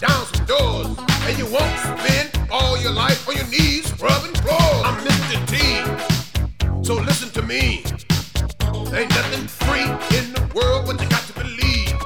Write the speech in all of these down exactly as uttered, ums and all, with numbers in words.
down some doors, and you won't spend all your life on your knees scrubbing floors. I'm Mister T, so listen to me. Ain't nothing free in the world, but you got to believe.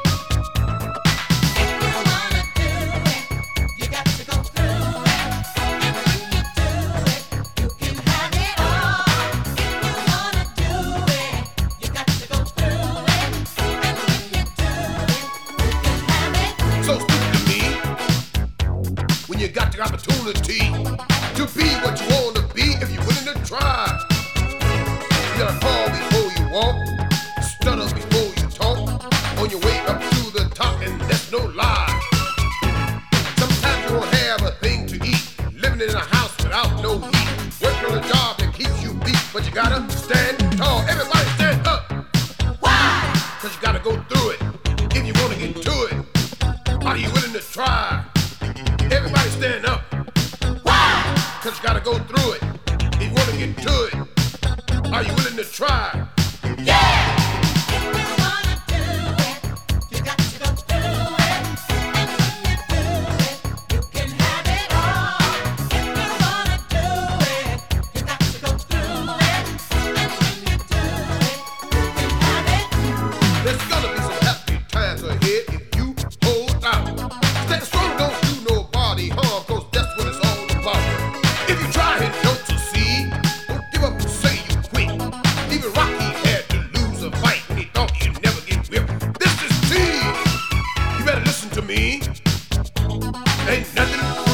If you wanna do it, you got to go through it. And when you do it, you can have it all. If you wanna do it, you got to go through it. And when you do it, you can have it. So speak to me when you got the opportunity to be what you want to be if you're willing to try. You gotta fall before you walk, stutter before you talk, on your way up to the top, and that's no lie. Sometimes you don't have a thing to eat, living in a house without no heat, working on a job that keeps you beat, but you gotta stand tall. Everybody stand up. Why? Cause you gotta go through it if you wanna get to it. Are you willing to try? Everybody stand up. Why? Cause you gotta go through it if you wanna get to it. Are you willing to try? Yeah! If you wanna do it, you got to go through it. And when you do it, you can have it all. If you wanna do it, you got to go through it. And when you do it, you can have it. There's gonna be some happy times ahead if you hold out. Stand strong, don't do nobody harm, cause that's what it's all about. If you try and don't succeed, don't give up and say you quit. Even Rocky had to lose a fight when he thought he'd never get whipped. This is T. You better listen to me. Ain't nothing